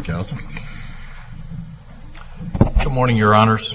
counsel. Good morning, Your Honors.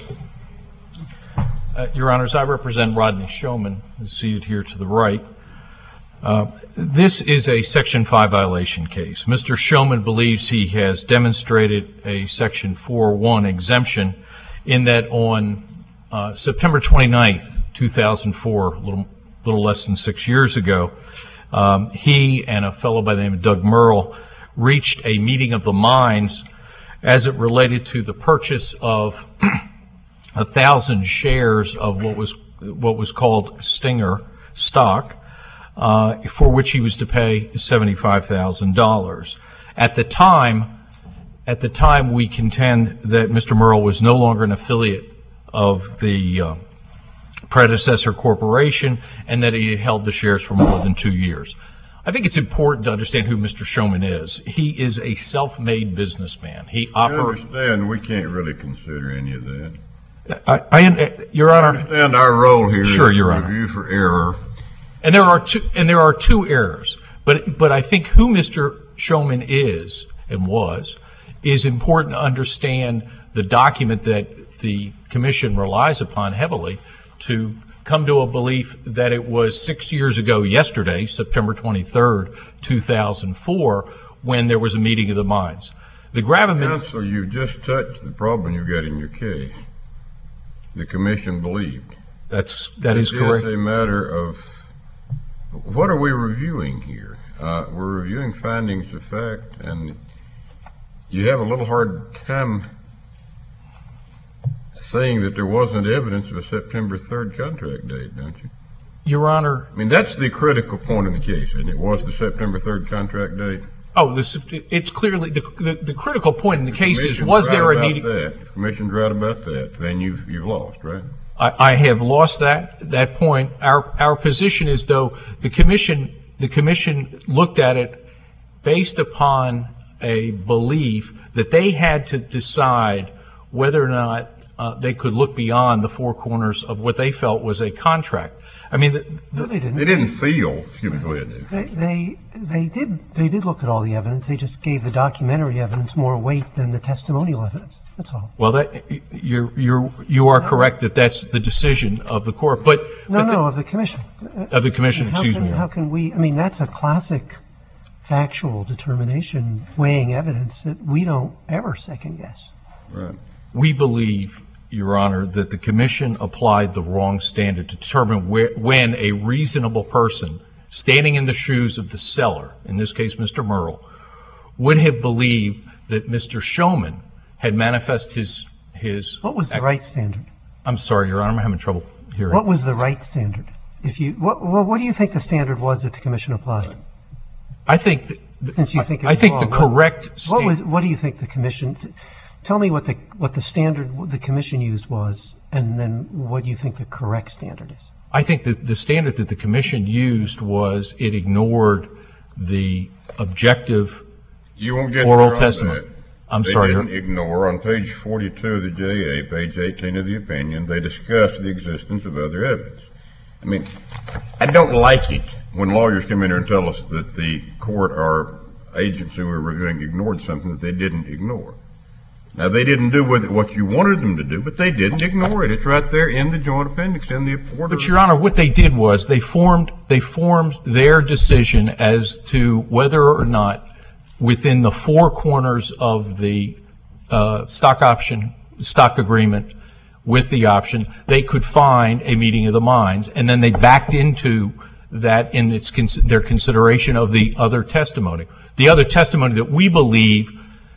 Your Honors, I represent Rodney Showman, who's seated here to the right. This is a Section 5 violation case. Mr. Showman believes he has demonstrated a Section 4.1 exemption in that on September 29th, 2004, a little less than 6 years ago, he and a fellow by the name of Doug Merle reached a meeting of the minds as it related to the purchase of 1,000 shares of what was called Stinger stock, for which he was to pay $75,000. At the time, we contend that Mr. Merle was no longer an affiliate of the predecessor corporation and that he had held the shares for more than 2 years. I think it's important to understand who Mr. Showman is. He is a self-made businessman. I understand we can't really consider any of that. Your Honor, I understand our role here sure, is Your to Honor. review for error. And there are two errors. But I think who Mr. Showman is and was is important to understand the document that the Commission relies upon heavily to come to a belief that it was 6 years ago yesterday, September 23rd, 2004, when there was a meeting of the minds. The gravamen... Counsel, you just touched the problem you got in your case. The Commission believed. That is correct. It's a matter of what are we reviewing here? We're reviewing findings of fact, and you have a little hard time saying that there wasn't evidence of a September 3rd contract date, don't you? Your Honor... I mean, that's the critical point in the case, and it was the September 3rd contract date. Oh, it's clearly... The critical point in the case is, was there a meeting... If the Commission's right about that, then you've lost, right? I have lost that point. Our position is, though, the Commission looked at it based upon a belief that they had to decide whether or not they could look beyond the four corners of what they felt was a contract. I mean, they didn't feel. Excuse me, go ahead, Dave. They did look at all the evidence. They just gave the documentary evidence more weight than the testimonial evidence. That's all. Well, you are correct that that's the decision of the court, but of the Commission. Of the Commission, excuse me. How can we? I mean, that's a classic factual determination, weighing evidence that we don't ever second guess. Right. We believe, Your Honor, that the Commission applied the wrong standard to determine when a reasonable person standing in the shoes of the seller, in this case Mr. Merle, would have believed that Mr. Showman had manifested his... What was the right standard? I'm sorry, Your Honor, I'm having trouble hearing. What was the right standard? What do you think the standard was that the Commission applied? I think... Since you think it was I think wrong, the correct standard... What do you think the Commission... Tell me what the standard the Commission used was, and then what do you think the correct standard is? I think the standard that the Commission used was it ignored the objective oral testimony. I'm sorry. They didn't ignore. On page 42 of the JA, page 18 of the opinion, they discussed the existence of other evidence. I mean, I don't like it when lawyers come in here and tell us that the court or agents who were reviewing ignored something that they didn't ignore. Now, they didn't do with it what you wanted them to do, but they didn't ignore it. It's right there in the joint appendix, in the order. But, Your Honor, what they did was they formed their decision as to whether or not within the four corners of the stock agreement with the option, they could find a meeting of the minds, and then they backed into that in their consideration of the other testimony. The other testimony that we believe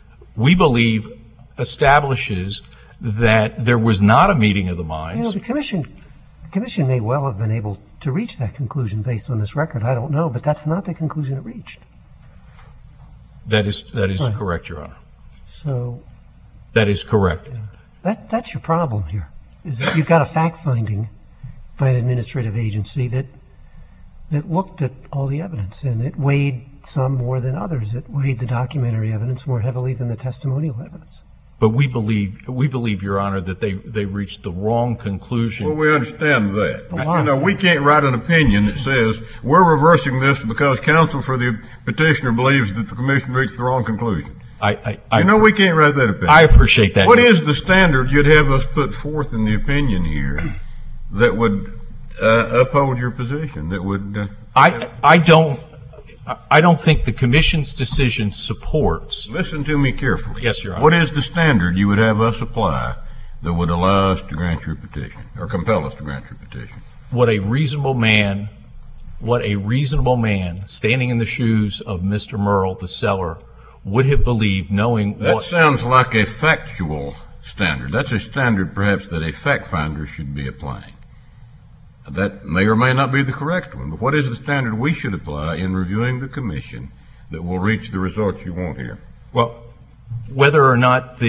establishes that there was not a meeting of the minds. You know, the Commission may well have been able to reach that conclusion based on this record. I don't know, but that's not the conclusion it reached. That is right. Correct, Your Honor. So that is correct. Yeah. That's your problem here, is that you've got a fact-finding by an administrative agency that looked at all the evidence, and it weighed some more than others. It weighed the documentary evidence more heavily than the testimonial evidence. But we believe, Your Honor, that they reached the wrong conclusion. Well, we understand that. You know, we can't write an opinion that says we're reversing this because counsel for the petitioner believes that the Commission reached the wrong conclusion. You know we can't write that opinion. I appreciate that. What is the standard you'd have us put forth in the opinion here that would uphold your position, that would... I don't think the Commission's decision supports... Listen to me carefully. Yes, Your Honor. What is the standard you would have us apply that would allow us to grant your petition, or compel us to grant your petition? What a reasonable man standing in the shoes of Mr. Merle, the seller, would have believed, knowing That what... sounds like a factual standard. That's a standard perhaps that a fact finder should be applying. That may or may not be the correct one, but what is the standard we should apply in reviewing the Commission that will reach the results you want here? Well, whether or not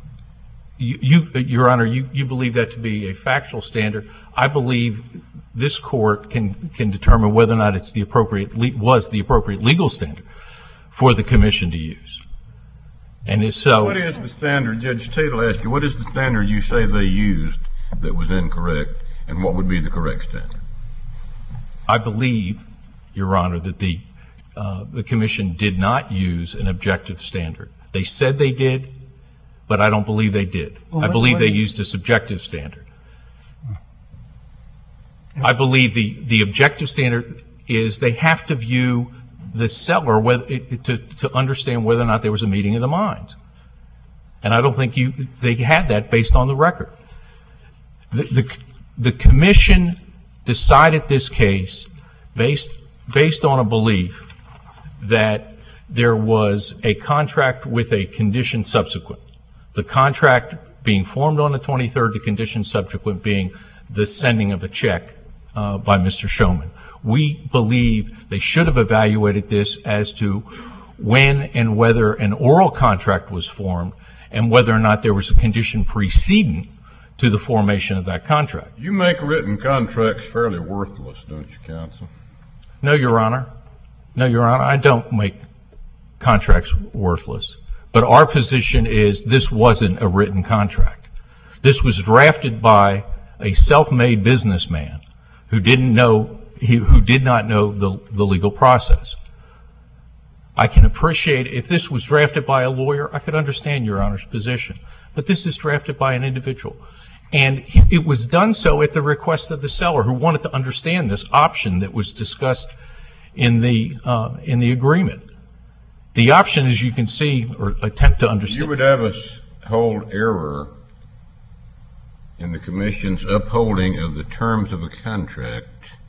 Your Honor, you believe that to be a factual standard. I believe this Court can determine whether or not it's was the appropriate legal standard for the Commission to use. And if so... What is the standard? Judge Tatel asked you, what is the standard you say they used that was incorrect, and what would be the correct standard? I believe, Your Honor, that the Commission did not use an objective standard. They said they did, but I don't believe they did. Well, I believe they used a subjective standard. I believe the objective standard is they have to view the seller to understand whether or not there was a meeting of the minds. And I don't think they had that based on the record. The Commission decided this case based on a belief that there was a contract with a condition subsequent. The contract being formed on the 23rd, the condition subsequent being the sending of a check by Mr. Showman. We believe they should have evaluated this as to when and whether an oral contract was formed and whether or not there was a condition preceding to the formation of that contract. You make written contracts fairly worthless, don't you, counsel? No, Your Honor. No, Your Honor, I don't make contracts worthless. But our position is this wasn't a written contract. This was drafted by a self-made businessman who did not know the legal process. I can appreciate if this was drafted by a lawyer, I could understand Your Honor's position. But this is drafted by an individual. And it was done so at the request of the seller who wanted to understand this option that was discussed in the agreement. The option, as you can see, or attempt to understand. You would have us hold error in the Commission's upholding of the terms of a contract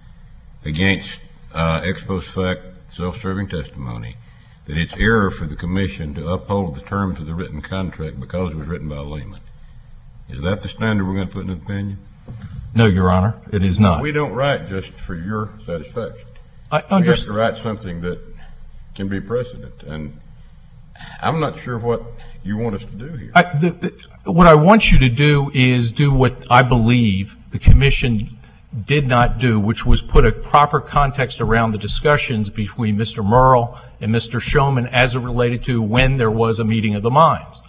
against ex post fact self-serving testimony, that it's error for the Commission to uphold the terms of the written contract because it was written by a layman. Is that the standard we're going to put in the opinion? No, Your Honor, it is not. We don't write just for your satisfaction. I We have to understand. write something that can be precedent, and I'm not sure what you want us to do here. What I want you to do is do what I believe the Commission did not do, which was put a proper context around the discussions between Mr. Merle and Mr. Showman as it related to when there was a meeting of the minds.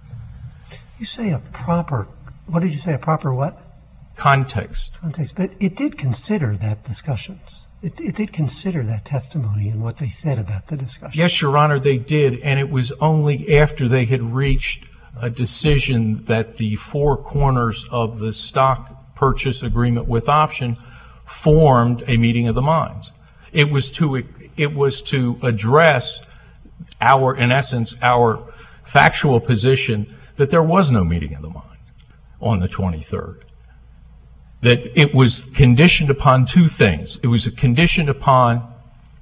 You say a proper, what did you say, a proper what? Context. Context. But it did consider that discussions. It did consider that testimony and what they said about the discussion. Yes, Your Honor, they did, and it was only after they had reached a decision that the four corners of the stock purchase agreement with option formed a meeting of the minds. It was to address in essence, our factual position that there was no meeting of the mind on the 23rd. That it was conditioned upon two things. It was conditioned upon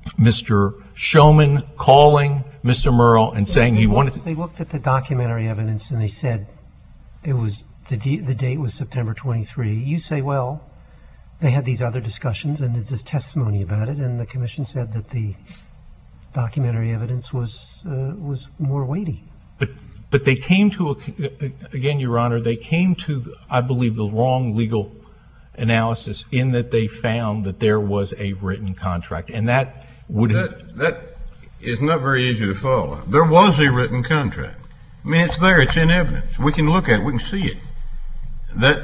Mr. Showman calling Mr. Merle and saying he wanted to... They looked at the documentary evidence and they said it was the date was September 23. You say, well, they had these other discussions and there's this testimony about it, and the Commission said that the documentary evidence was more weighty. But they came to, again, Your Honor, they came to, I believe, the wrong legal analysis in that they found that there was a written contract. And that would have... That is not very easy to follow. There was a written contract. I mean, it's there. It's in evidence. We can look at it. We can see it. That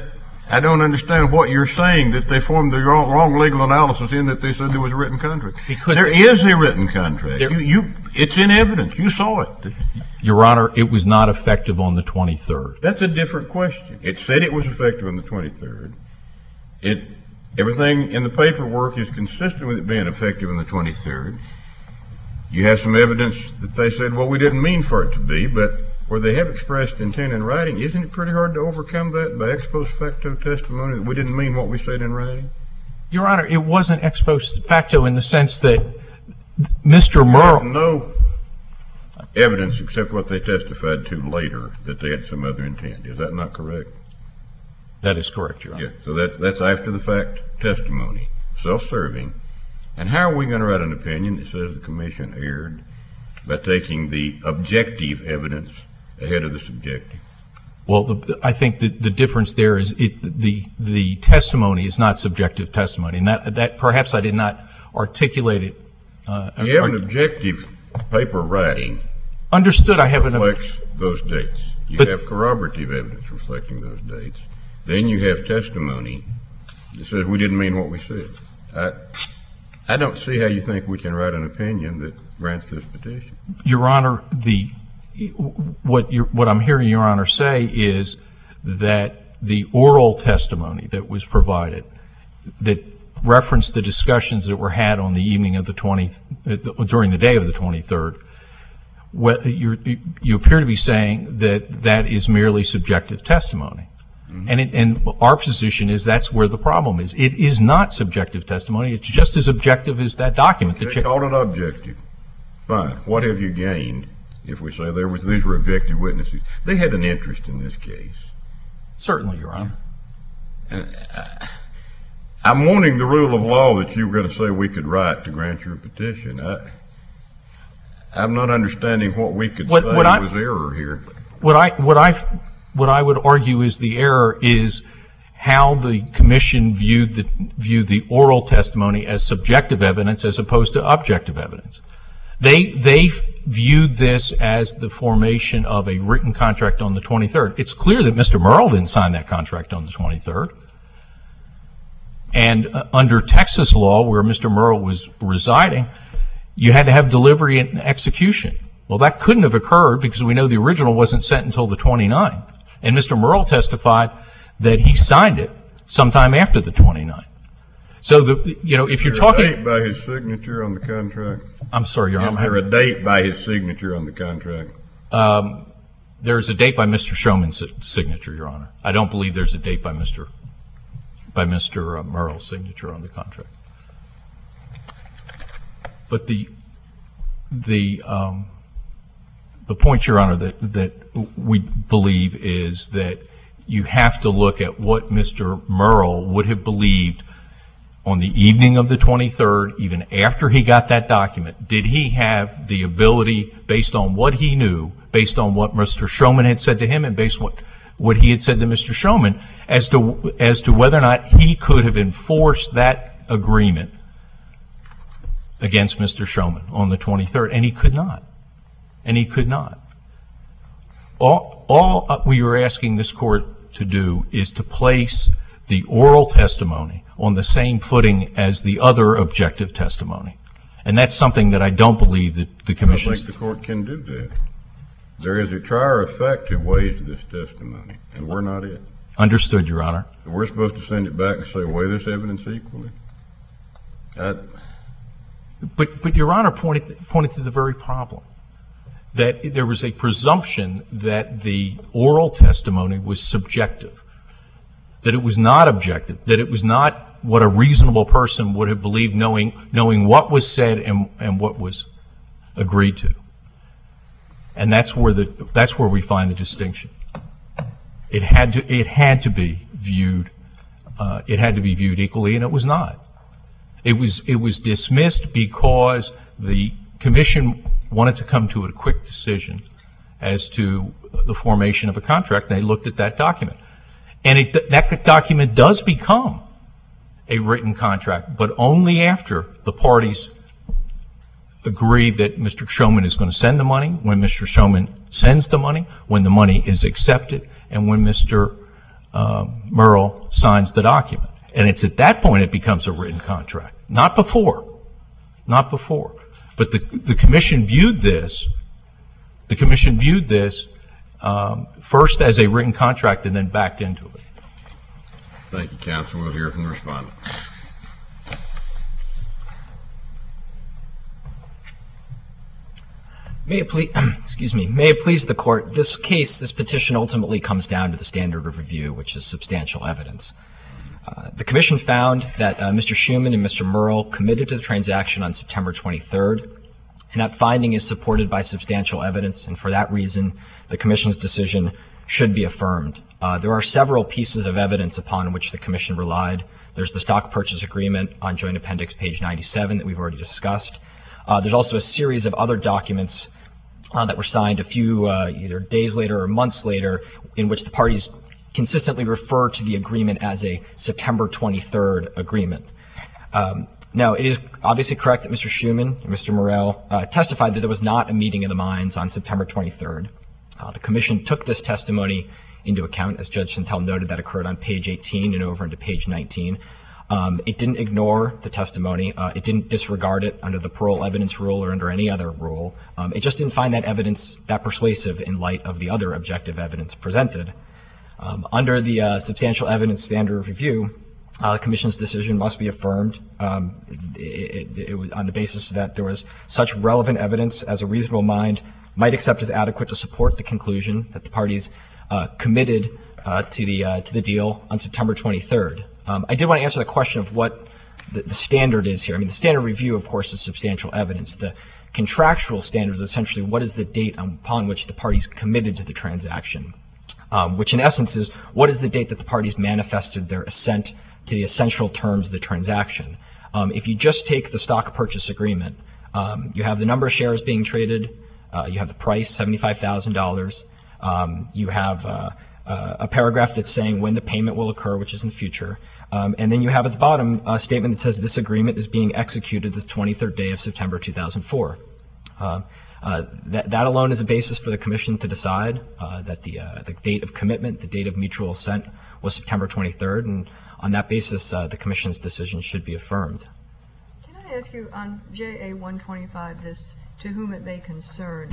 I don't understand what you're saying, that they formed the wrong legal analysis in that they said there was a written contract. Because there is a written contract. It's in evidence. You saw it. Your Honor, it was not effective on the 23rd. That's a different question. It said it was effective on the 23rd. Everything in the paperwork is consistent with it being effective on the 23rd. You have some evidence that they said, well, we didn't mean for it to be, but where they have expressed intent in writing, isn't it pretty hard to overcome that by ex post facto testimony that we didn't mean what we said in writing? Your Honor, it wasn't ex post facto in the sense that Mr. Merle... No evidence except what they testified to later that they had some other intent. Is that not correct? That is correct, Your Honor. Yeah, so that's after the fact testimony, self-serving. And how are we going to write an opinion that says the commission erred by taking the objective evidence ahead of the subjective? Well, I think that the difference there is the testimony is not subjective testimony, and that perhaps I did not articulate it. You have an objective paper writing. Understood. I have reflects those dates. You have corroborative evidence reflecting those dates. Then you have testimony that says we didn't mean what we said. I don't see how you think we can write an opinion that grants this petition. Your Honor, what I'm hearing Your Honor say is that the oral testimony that was provided that referenced the discussions that were had on the evening of during the day of the 23rd, you appear to be saying that is merely subjective testimony. And our position is that's where the problem is. It is not subjective testimony. It's just as objective as that document. They called it objective. Fine. What have you gained if we say these were objective witnesses? They had an interest in this case. Certainly, Your Honor. I'm wanting the rule of law that you were going to say we could write to grant your petition. I'm not understanding what we could say was error here. What I would argue is the error is how the commission viewed the oral testimony as subjective evidence as opposed to objective evidence. They viewed this as the formation of a written contract on the 23rd. It's clear that Mr. Merle didn't sign that contract on the 23rd. And under Texas law, where Mr. Merle was residing, you had to have delivery and execution. Well, that couldn't have occurred because we know the original wasn't sent until the 29th. And Mr. Merle testified that he signed it sometime after the 29th. So, if you're talking... Is there a date by his signature on the contract? I'm sorry, Your Honor. Is there a date by his signature on the contract? There's a date by Mr. Showman's signature, Your Honor. I don't believe there's a date by Mr. Merle's signature on the contract. But the point, Your Honor, that we believe is that you have to look at what Mr. Merle would have believed on the evening of the 23rd, even after he got that document. Did he have the ability, based on what he knew, based on what Mr. Showman had said to him, and based on what he had said to Mr. Showman, as to whether or not he could have enforced that agreement against Mr. Showman on the 23rd? And he could not. And he could not. All we were asking this court to do is to place the oral testimony on the same footing as the other objective testimony. And that's something that I don't believe that the commission... I don't think the court can do that. There is a trier of fact who weighs this testimony, and we're not it. Understood, Your Honor. So we're supposed to send it back and say, weigh this evidence equally? But Your Honor pointed to the very problem, that there was a presumption that the oral testimony was subjective, that it was not objective, that it was not what a reasonable person would have believed, knowing what was said and what was agreed to. And that's where we find the distinction. It had to be viewed equally, and it was not. It was dismissed because the commission wanted to come to a quick decision as to the formation of a contract, and they looked at that document. And that document does become a written contract, but only after the parties agree that Mr. Showman is going to send the money, when Mr. Showman sends the money, when the money is accepted, and when Mr. Merle signs the document. And it's at that point it becomes a written contract, not before. Not before. But the commission viewed this, first as a written contract and then backed into it. Thank you, counsel. We'll hear from the respondent. May it please the court. This petition ultimately comes down to the standard of review, which is substantial evidence. The commission found that Mr. Schuman and Mr. Merle committed to the transaction on September 23rd, and that finding is supported by substantial evidence, and for that reason, the commission's decision should be affirmed. There are several pieces of evidence upon which the commission relied. There's the stock purchase agreement on Joint Appendix page 97 that we've already discussed. There's also a series of other documents that were signed a few either days later or months later, in which the parties consistently refer to the agreement as a September 23rd agreement. Now, it is obviously correct that Mr. Schuman and Mr. Merle testified that there was not a meeting of the minds on September 23rd. The commission took this testimony into account. As Judge Santel noted, that occurred on page 18 and over into page 19. It didn't ignore the testimony. It didn't disregard it under the parole evidence rule or under any other rule. It just didn't find that evidence that persuasive in light of the other objective evidence presented. Under the substantial evidence standard of review, the commission's decision must be affirmed it was on the basis that there was such relevant evidence as a reasonable mind might accept as adequate to support the conclusion that the parties committed to the deal on September 23rd. I did want to answer the question of what the standard is here. I mean, the standard review, of course, is substantial evidence. The contractual standard is essentially what is the date upon which the parties committed to the transaction, which in essence is what is the date that the parties manifested their assent to the essential terms of the transaction. If you just take the stock purchase agreement, you have the number of shares being traded, you have the price, $75,000, you have a paragraph that's saying when the payment will occur, which is in the future, and then you have at the bottom a statement that says this agreement is being executed this 23rd day of September 2004. That alone is a basis for the commission to decide that the date of commitment, the date of mutual assent was September 23rd, and on that basis, the commission's decision should be affirmed. Can I ask you on JA 125, this to whom it may concern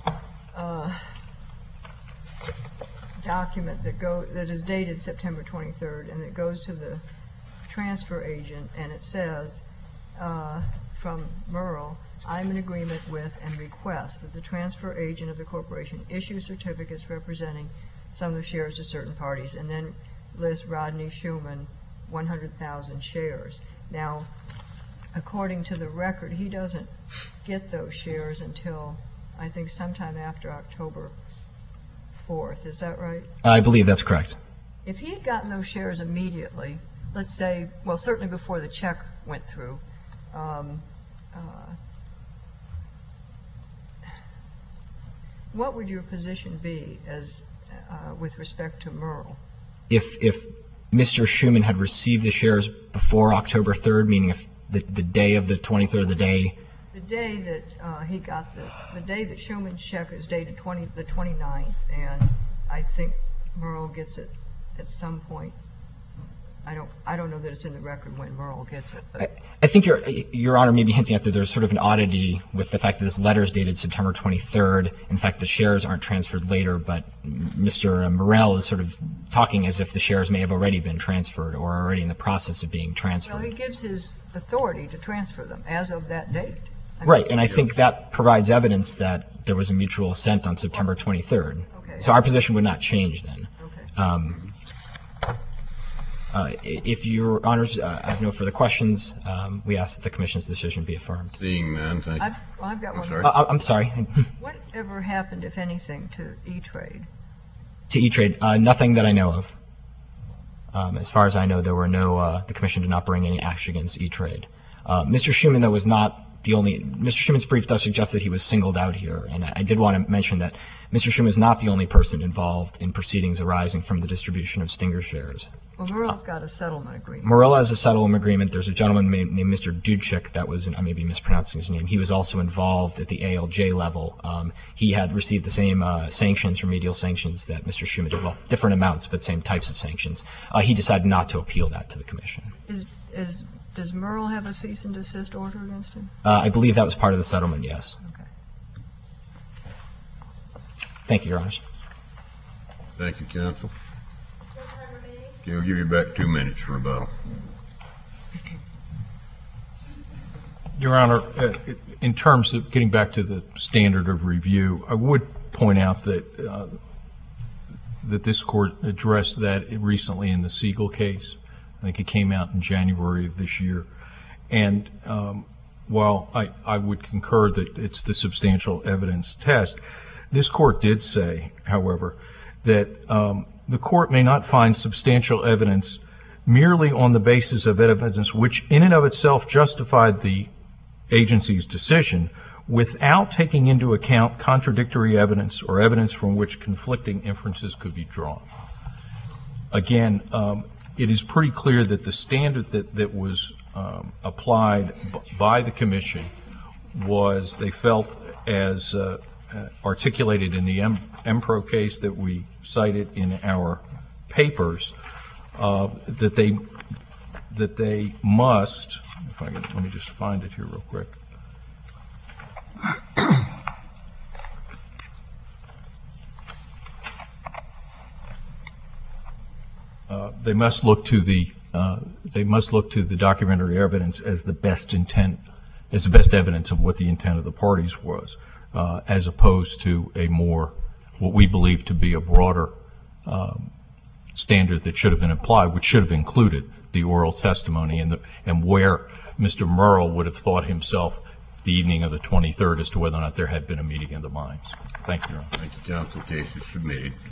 document that is dated September 23rd and that goes to the transfer agent, and it says from Merle, I'm in agreement with and request that the transfer agent of the corporation issue certificates representing some of the shares to certain parties, and then lists Rodney Schuman 100,000 shares. Now, according to the record, he doesn't get those shares until I think sometime after October 4th. Is that right? I believe that's correct. If he had gotten those shares immediately, let's say, well, certainly before the check went through, what would your position be as with respect to Merle? If Mr. Schuman had received the shares before October 3rd, meaning if the day of the 23rd, the day that he got the day that Schuman's check is dated the 29th, and I think Merle gets it at some point. I don't know that it's in the record when Merle gets it. But I think Your Honor may be hinting at that there's sort of an oddity with the fact that this letter is dated September 23rd. In fact, the shares aren't transferred later, but Mr. Morrell is sort of talking as if the shares may have already been transferred or are already in the process of being transferred. Well, he gives his authority to transfer them as of that date. Right, and I think that provides evidence that there was a mutual assent on September 23rd. Okay. So our position would not change then. Okay. If Your Honors have no further questions, we ask that the Commission's decision be affirmed. Seeing none, thank you. I've got one sorry. more. I'm sorry. Whatever happened, if anything, to E-Trade? To E-Trade, nothing that I know of. As far as I know, there were no, the Commission did not bring any action against E-Trade. Mr. Schuman, though, was not the only, Mr. Schuman's brief does suggest that he was singled out here, and I did want to mention that Mr. Schuman is not the only person involved in proceedings arising from the distribution of Stinger shares. Well, Merle's got a settlement agreement. Morella has a settlement agreement. There's a gentleman named Mr. Dudchik that was, I may be mispronouncing his name. He was also involved at the ALJ level. He had received the same sanctions, remedial sanctions, that Mr. Schuman did. Well, different amounts, but same types of sanctions. He decided not to appeal that to the commission. Does Merle have a cease and desist order against him? I believe that was part of the settlement, yes. Okay. Thank you, Your Honors. Thank you, counsel. Okay, we'll give you back 2 minutes for rebuttal. Your Honor, in terms of getting back to the standard of review, I would point out that that this court addressed that recently in the Siegel case. I think it came out in January of this year. And while I would concur that it's the substantial evidence test, this court did say, however, that the court may not find substantial evidence merely on the basis of evidence which in and of itself justified the agency's decision without taking into account contradictory evidence or evidence from which conflicting inferences could be drawn. Again, it is pretty clear that the standard that was applied by the commission was, they felt, as articulated in the Empro case that we cited in our papers, that they must, if I can, let me just find it here real quick. They must look to the documentary evidence as the best intent, as the best evidence of what the intent of the parties was, as opposed to a more, what we believe to be a broader standard that should have been applied, which should have included the oral testimony and where Mr. Merle would have thought himself the evening of the 23rd as to whether or not there had been a meeting of the minds. Thank you, Your Honor. Thank you, counsel. Case is submitted.